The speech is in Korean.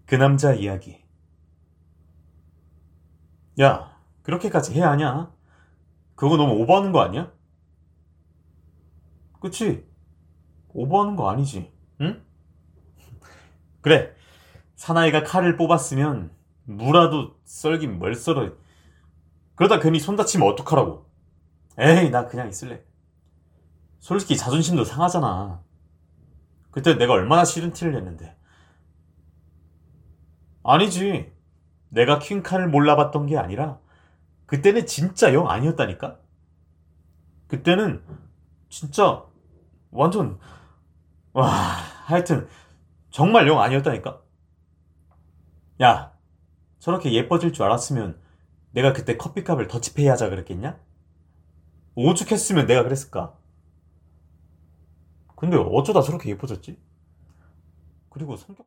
그 남자 이야기. 야, 그렇게까지 해야 하냐? 그거 너무 오버하는 거 아니야? 그치? 오버하는 거 아니지, 응? 그래, 사나이가 칼을 뽑았으면 무라도 썰긴 뭘 썰어. 그러다 괜히 손 다치면 어떡하라고. 에이, 나 그냥 있을래. 솔직히 자존심도 상하잖아. 그때 내가 얼마나 싫은 티를 냈는데. 아니지. 내가 퀸카를 몰라봤던 게 아니라 그때는 진짜 영 아니었다니까? 그때는 진짜 완전, 와, 하여튼 정말 영 아니었다니까? 야, 저렇게 예뻐질 줄 알았으면 내가 그때 커피값을 더치페이 하자 그랬겠냐? 오죽했으면 내가 그랬을까? 근데 어쩌다 저렇게 예뻐졌지? 그리고 성격